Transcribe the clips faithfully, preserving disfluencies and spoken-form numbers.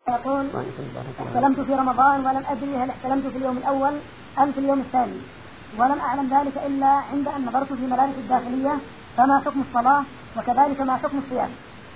يقول احتلمت في رمضان ولم أدري هل احتلمت في اليوم الأول أم في اليوم الثاني، ولم أعلم ذلك إلا عند أن نظرت في ملابس الداخلية، فما حكم الصلاة وكذلك ما حكم الصيام؟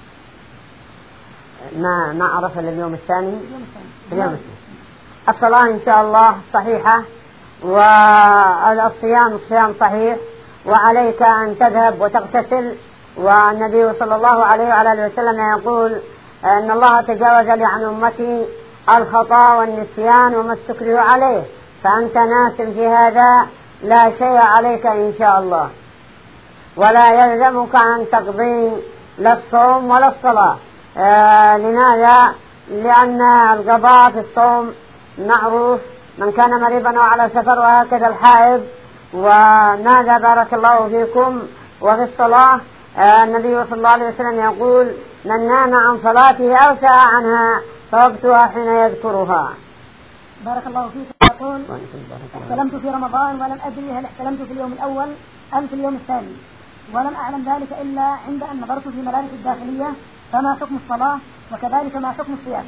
ما ما عرف اليوم الثاني. اليوم الثاني. اليوم الثاني. الصلاة إن شاء الله صحيحة، والصيام الصيام صحيح، وعليك أن تذهب وتغتسل. والنبي صلى الله عليه وعلى آله وسلم يقول أن الله تجاوز لي عن أمتي الخطأ والنسيان وما استكرهوا عليه، فأنت ناسم في هذا لا شيء عليك إن شاء الله، ولا يلزمك أن تقضي لا الصوم ولا الصلاة. آه لماذا؟ لأن القضاء في الصوم معروف، من كان مريضا أو على سفر، وهكذا الحائض. وماذا بارك الله فيكم؟ وفي الصلاة آه النبي صلى الله عليه وسلم يقول من نام عن صلاته أو سأى عنها فوقتها حين يذكرها. بارك الله فيك. يقول احتلمت في رمضان ولم أدري هل احتلمت في اليوم الأول أم في اليوم الثاني، ولم أعلم ذلك إلا عند أن نظرت في ملابس الداخلية، فما حكم الصلاة وكذلك ما حكم الصيام؟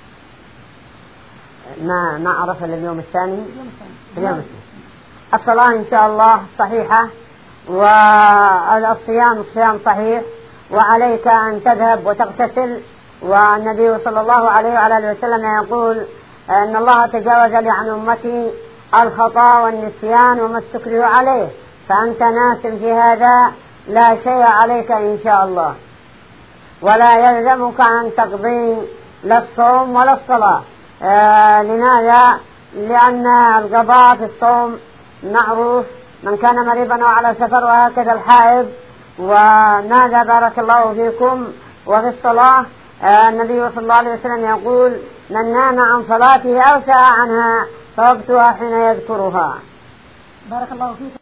ما ما عرف اليوم الثاني. اليوم الثاني. اليوم الثاني. الصلاة إن شاء الله صحيحة، والصيام الصيام صحيح، وعليك أن تذهب وتغتسل. والنبي صلى الله عليه وعلى آله وسلم يقول أن الله تجاوز لي عن أمتي الخطأ والنسيان وما استكرهوا عليه، فأنت ناسم في هذا لا شيء عليك إن شاء الله، ولا يلزمك أن تقضي لا الصوم ولا الصلاة. آه لماذا؟ لأن القضاء في الصوم معروف، من كان مريضا أو على سفر، وهكذا الحائض. وماذا بارك الله فيكم؟ وفي الصلاة آه النبي صلى الله عليه وسلم يقول من نام عن صلاته أو سأى عنها فوقتها حين يذكرها. بارك الله فيك.